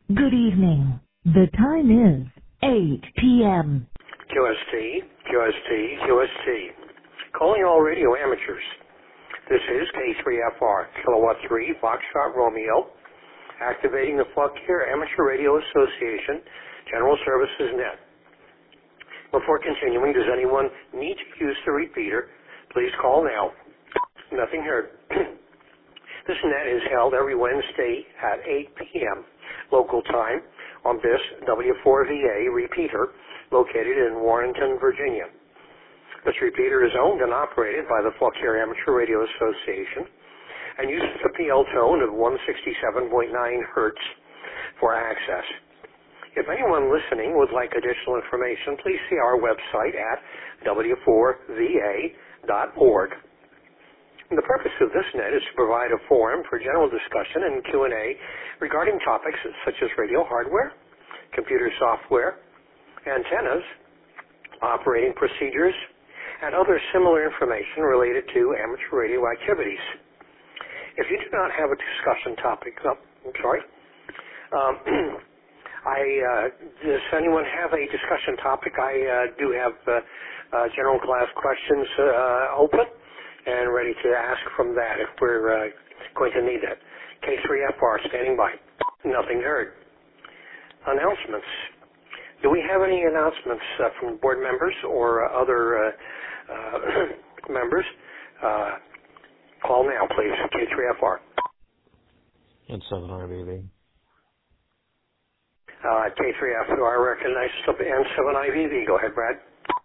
Good evening. The time is 8 p.m. QST, QST, QST. Calling all radio amateurs. This is K3FR, Kilowatt 3, Foxtrot Romeo, activating the Fauquier Amateur Radio Association, General Services Net. Before continuing, does anyone need to use the repeater? Please call now. Nothing heard. This net is held every Wednesday at 8 p.m. local time on this W4VA repeater located in Warrenton, Virginia. This repeater is owned and operated by the Fauquier Amateur Radio Association and uses a PL tone of 167.9 hertz for access. If anyone listening would like additional information, please see our website at w4va.org. The purpose of this net is to provide a forum for general discussion and Q&A regarding topics such as radio hardware, computer software, antennas, operating procedures, and other similar information related to amateur radio activities. If you do not have a discussion topic, does anyone have a discussion topic? I do have general class questions open and ready to ask from that if we're going to need that. K3FR standing by. Nothing heard. Announcements. Do we have any announcements from board members or other members? Call now, please. K3FR. And 7IVV. K3FR recognizes N7IVV. Go ahead, Brad.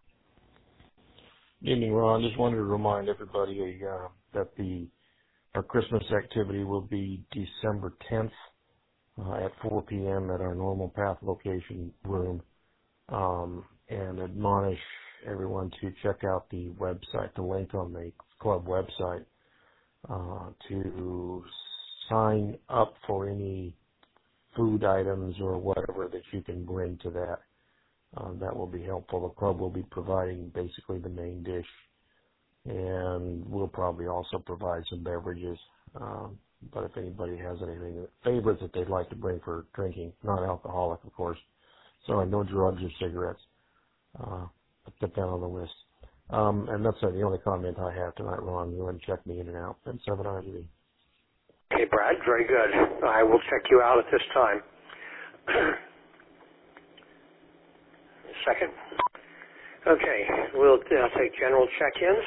Good evening, Ron. Just wanted to remind everybody that our Christmas activity will be December 10th at 4 p.m. at our Normal Path location room, and admonish everyone to check out the website, the link on the club website, to sign up for any food items or whatever that you can bring to that. That will be helpful. The club will be providing basically the main dish, and we'll probably also provide some beverages. But if anybody has anything, favorites that they'd like to bring for drinking, not alcoholic, of course. So no drugs or cigarettes. Put that on the list. And that's the only comment I have tonight, Ron. Go ahead and check me in and out. And 7IV. Okay, Brad, very good. I will check you out at this time. Second. Okay, we'll take general check-ins.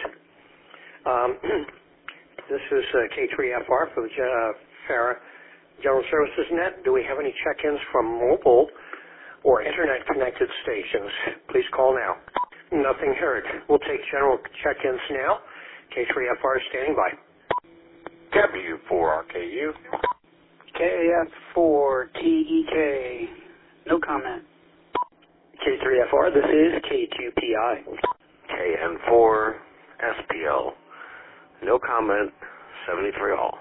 This is K3FR for the FARA General Services Net. Do we have any check-ins from mobile or internet-connected stations? Please call now. Nothing heard. We'll take general check-ins now. K3FR standing by. W4RKU. KF4TEK. No comment. K3FR, this is K2PI. KN4SPL. No comment. 73 all.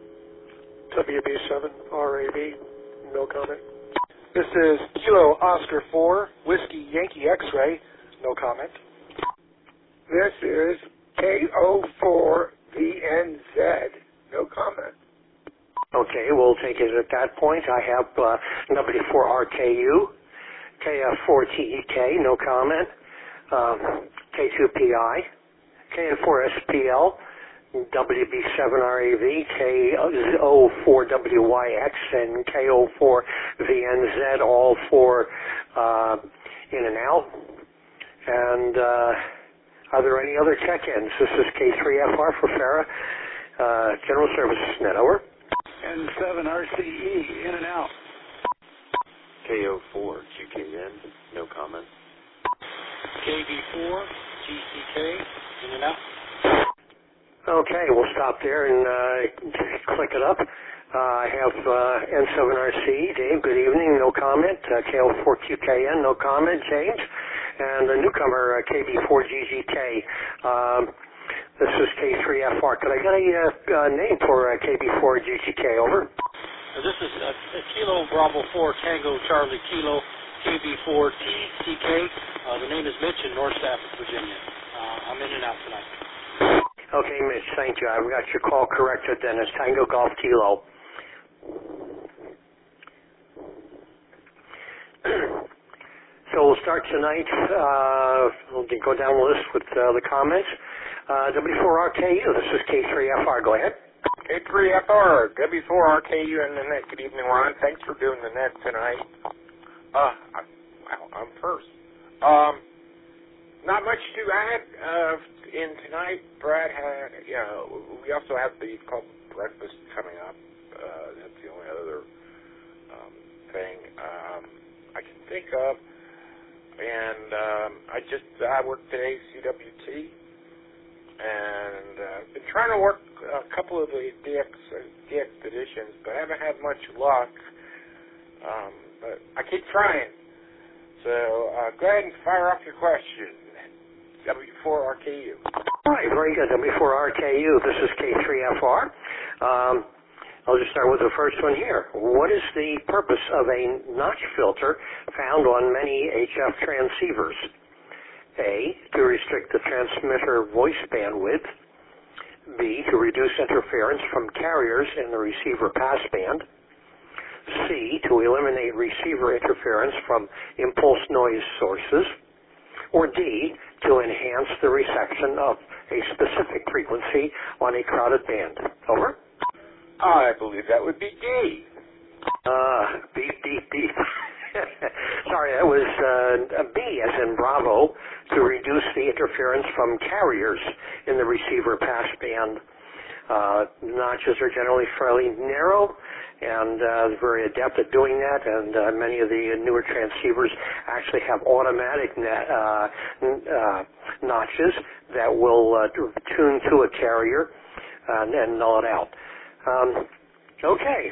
WB7RAB. No comment. This is Kilo Oscar 4, Whiskey Yankee X-Ray. No comment. This is KO4VNZ. No comment. Okay, we'll take it at that point. I have W4RKU. KF4TEK, no comment. K2PI, KN4SPL, WB7RAV, KO4WYX, and KO4VNZ, all for in and out. And are there any other check-ins? This is K3FR for FARA General Services Net. Over. N7RCE, in and out. KO4QKN. No comment. KB4GCK, in and out. Okay, we'll stop there and click it up. I have N7RC, Dave, good evening, no comment. KO4QKN, no comment, James. And the newcomer, KB4GGK. This is K3FR. Could I get a name for KB4GGK, over? This is Kilo Bravo 4 Tango Charlie Kilo KB4TCK. The name is Mitch in North Stafford, Virginia. I'm in and out tonight. Okay, Mitch, thank you. I've got your call corrected then. It's Tango Golf Kilo. So we'll start tonight. We'll go down the list with the comments. W4RKU, this is K3FR. Go ahead. K3FR, W4RKU and the net. Good evening, Ron. Thanks for doing the net tonight. I'm first. Not much to add in tonight. Brad had, we also have the club breakfast coming up. That's the only other thing I can think of. And I work today, CWT, and been trying to work a couple of the DX editions, but haven't had much luck. But I keep trying. So go ahead and fire off your question. W4RKU. All right, very good. W4RKU, this is K3FR. I'll just start with the first one here. What is the purpose of a notch filter found on many HF transceivers? A, to restrict the transmitter voice bandwidth. B, to reduce interference from carriers in the receiver passband. C, to eliminate receiver interference from impulse noise sources. Or D, to enhance the reception of a specific frequency on a crowded band. Over. I believe that would be D. Beep. Sorry, that was B as in Bravo, to reduce the interference from carriers in the receiver passband. Notches are generally fairly narrow and very adept at doing that, and many of the newer transceivers actually have automatic notches that will tune to a carrier and null it out. Okay.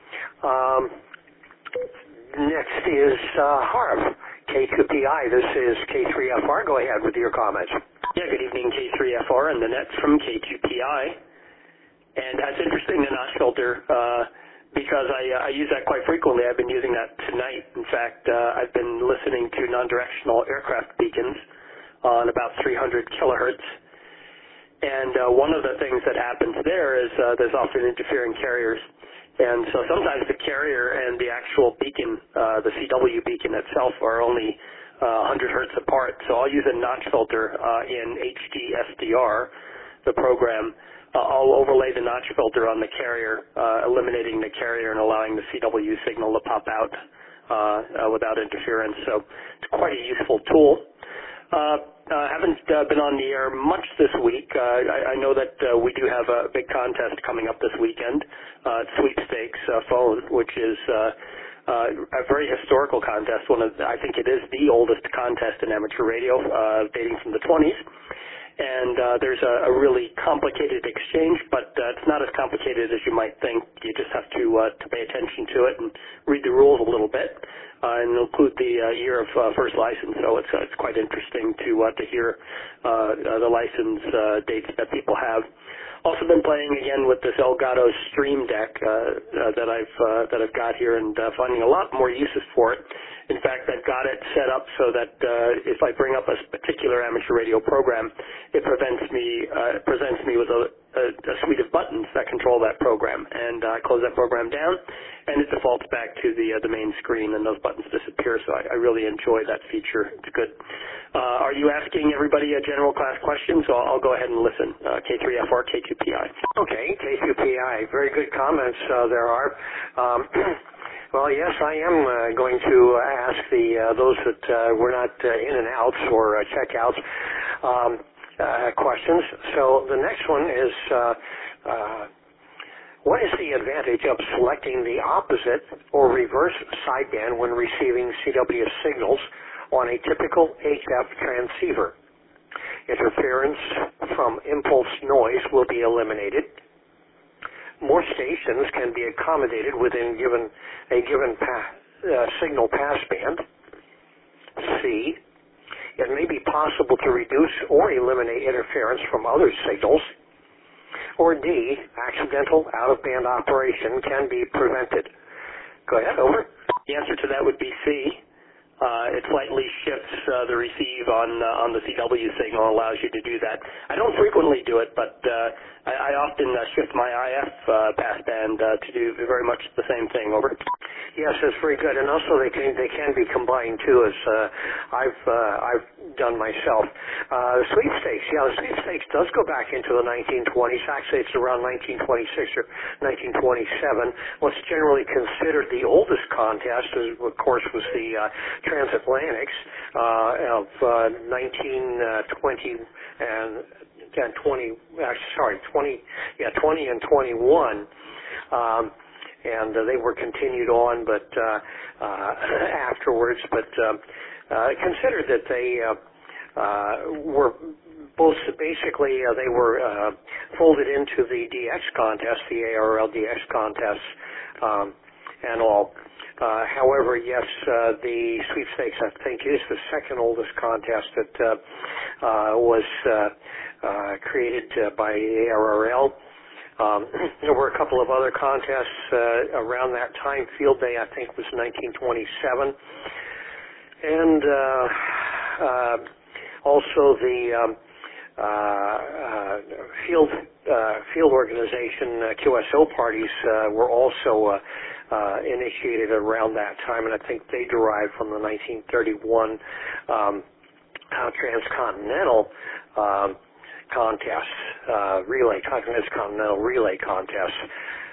Next is Harv, K2PI. This is K3FR. Go ahead with your comments. Yeah, good evening, K3FR, and the net's from K2PI. And that's interesting, the notch filter, because I use that quite frequently. I've been using that tonight. In fact, I've been listening to non-directional aircraft beacons on about 300 kilohertz. And one of the things that happens there is there's often interfering carriers. And so sometimes the carrier and the actual beacon, the CW beacon itself, are only 100 hertz apart. So I'll use a notch filter in HDSDR, the program. I'll overlay the notch filter on the carrier, eliminating the carrier and allowing the CW signal to pop out without interference. So it's quite a useful tool. Haven't been on the air much this week. I know that we do have a big contest coming up this weekend, Sweepstakes phone, which is a very historical contest. I think it is the oldest contest in amateur radio, dating from the 20s. And there's a really complicated exchange, but it's not as complicated as you might think. You just have to pay attention to it and read the rules a little bit, and include the year of first license. So it's quite interesting to hear the license dates that people have. Also been playing again with this Elgato Stream Deck that I've got here, and finding a lot more uses for it. In fact, I've got it set up so that if I bring up a particular amateur radio program, it presents me with a suite of buttons that control that program. And I close that program down, and it defaults back to the main screen, and those buttons disappear. So I really enjoy that feature. It's good. Are you asking everybody a general class question? So I'll go ahead and listen. K3FR, K2PI. Okay, K2PI. Very good comments there are. Well, yes, I am going to ask those that were not in and outs or checkouts questions. So the next one is, what is the advantage of selecting the opposite or reverse sideband when receiving CW signals on a typical HF transceiver? Interference from impulse noise will be eliminated. More stations can be accommodated within a given signal passband. C, it may be possible to reduce or eliminate interference from other signals. Or D, accidental out-of-band operation can be prevented. Go ahead, over. The answer to that would be C. It slightly shifts the receive on the CW signal and allows you to do that. I don't frequently do it, but I often shift my IF passband to do very much the same thing. Over. Yes, that's very good, and also they can be combined too, as I've done myself. The sweepstakes, the sweepstakes does go back into the 1920s. Actually, it's around 1926 or 1927. What's generally considered the oldest contest, of course, was the Transatlantics of 1920 and 20. 20 and 21. And they were continued on, but afterwards. But considered that they were both basically they were folded into the DX contest, the ARL DX contest, and all. However, yes, the sweepstakes I think is the second oldest contest that was created by the ARRL. There were a couple of other contests around that time. Field Day, I think, was 1927. And also the field organization, QSO parties, were also initiated around that time, and I think they derived from the 1931 transcontinental contests, transcontinental relay contests,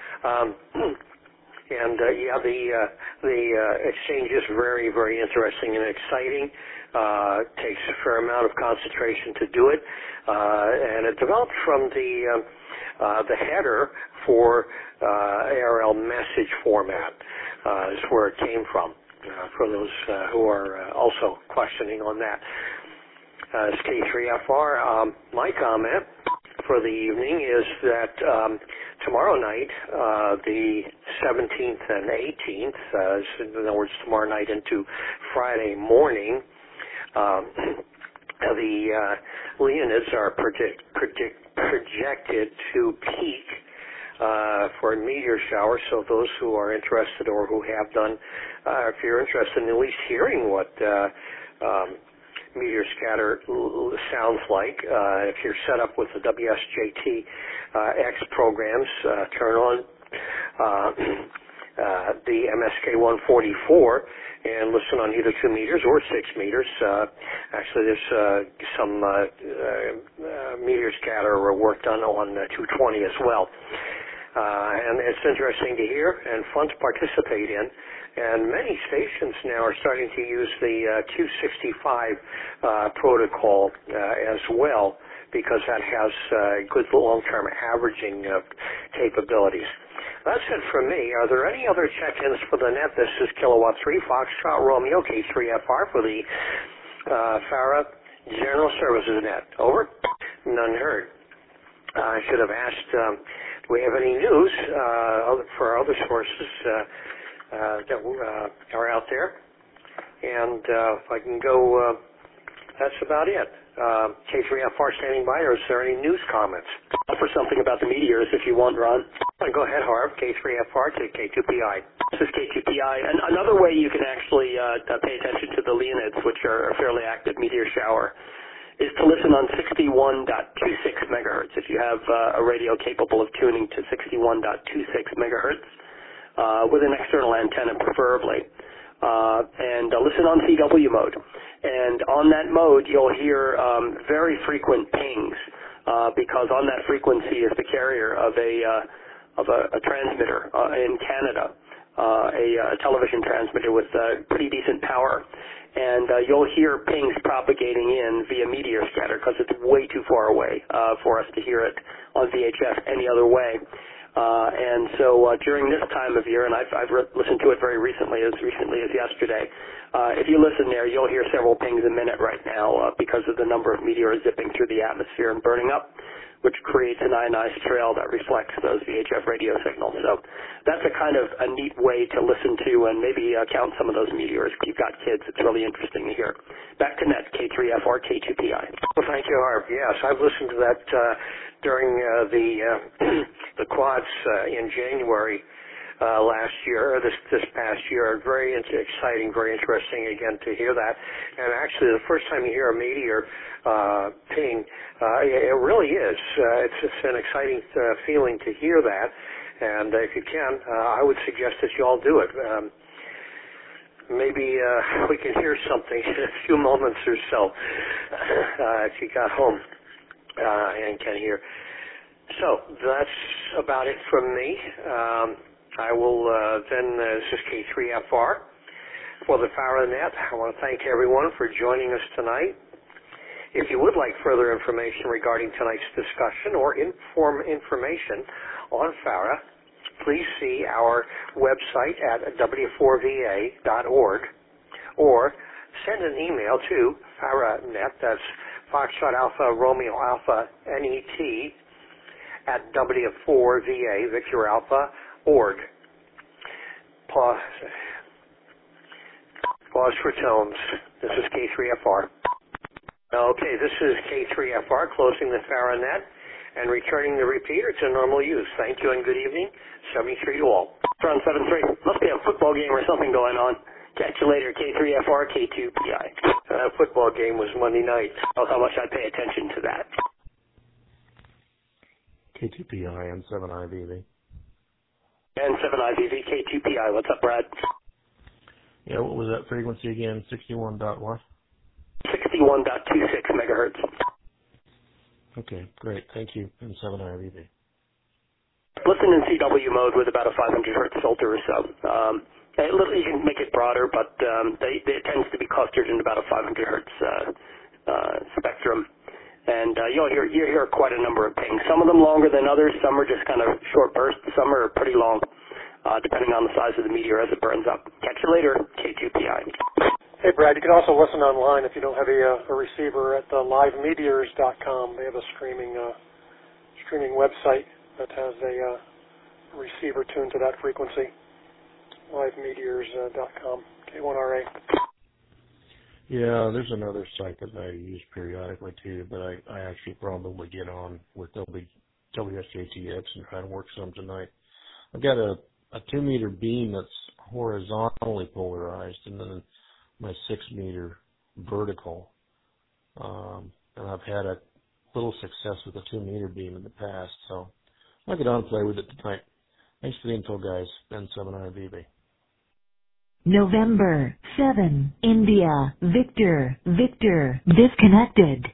and the exchange is very, very interesting and exciting. Takes a fair amount of concentration to do it, and it developed from the header for ARL message format is where it came from. For those who are also questioning on that. It's K3FR. My comment for the evening is that tomorrow night, the 17th and 18th, in other words, tomorrow night into Friday morning, the Leonids are projected to peak for a meteor shower. So those who are interested or who have done, if you're interested in at least hearing what meteor scatter sounds like, if you're set up with the WSJT X programs, turn on the MSK-144 and listen on either 2 meters or 6 meters. Actually, there's some meteor scatter work done on 220 as well. And it's interesting to hear and fun to participate in. And many stations now are starting to use the Q65 protocol as well, because that has good long-term averaging capabilities. That's it from me. Are there any other check-ins for the net? This is Kilowatt 3, Foxtrot Romeo, K3FR for the FARA General Services net. Over. None heard. I should have asked, do we have any news for our other sources that are out there? And if I can go, that's about it. K3FR standing by, or is there any news comments? For something about the meteors, if you want, Ron. Go ahead, Harv. K3FR to K2PI. This is K2PI. And another way you can actually pay attention to the Leonids, which are a fairly active meteor shower, is to listen on 61.26 megahertz. If you have a radio capable of tuning to 61.26 megahertz, with an external antenna preferably, and listen on CW mode. And on that mode, you'll hear very frequent pings, because on that frequency is the carrier of a transmitter in Canada, a television transmitter with pretty decent power. And you'll hear pings propagating in via meteor scatter, because it's way too far away for us to hear it on VHF any other way. And so during this time of year, and I've listened to it very recently as yesterday, if you listen there, you'll hear several pings a minute right now because of the number of meteors zipping through the atmosphere and burning up, which creates an ionized trail that reflects those VHF radio signals. So that's a kind of a neat way to listen to and maybe count some of those meteors. If you've got kids, it's really interesting to hear. Back to net, K3FR, K2PI. Well, thank you, Harv. Yes, I've listened to that during the quads in January last year, or this past year. Very exciting, very interesting again to hear that. And actually, the first time you hear a meteor ping, it really is. It's an exciting feeling to hear that. And if you can, I would suggest that you all do it. Maybe we can hear something in a few moments or so if you got home and can hear. So that's about it from me. I will then, this is K3FR for the FaraNet. I want to thank everyone for joining us tonight. If you would like further information regarding tonight's discussion or information on FARA, please see our website at w4va.org or send an email to FaraNet, that's Foxtrot Alpha Romeo Alpha NET at w4va Victor Alpha org. Pause for tones. This is K3FR. Okay, this is K3FR closing the FaraNet and returning the repeater to normal use. Thank you and good evening. 73 to all. Front 73. Must be a football game or something going on. Catch you later, K3FR, K2PI. That football game was Monday night. Oh, how much I pay attention to that. K2PI and 7IVV. And 7IVV, K2PI. What's up, Brad? Yeah, what was that frequency again? 61 dot what? 61.26 megahertz. Okay, great. Thank you. And 7IVV. Listen in CW mode with about a 500 hertz filter or so. You can make it broader, but it tends to be clustered in about a 500 hertz spectrum. And you'll hear quite a number of pings. Some of them longer than others. Some are just kind of short bursts. Some are pretty long, depending on the size of the meteor as it burns up. Catch you later, K2PI. Hey, Brad, you can also listen online if you don't have a receiver at livemeteors.com. They have a streaming website that has a receiver tuned to that frequency. livemeteors.com, K1RA. Yeah, there's another site that I use periodically too, but I actually probably get on with WSJTX and try to work some tonight. I've got a 2-meter beam that's horizontally polarized, and then my 6-meter vertical. And I've had a little success with the 2-meter beam in the past, so I'll get on and play with it tonight. Thanks for the info, guys. Ben 7IVV. November 7, India, Victor, disconnected.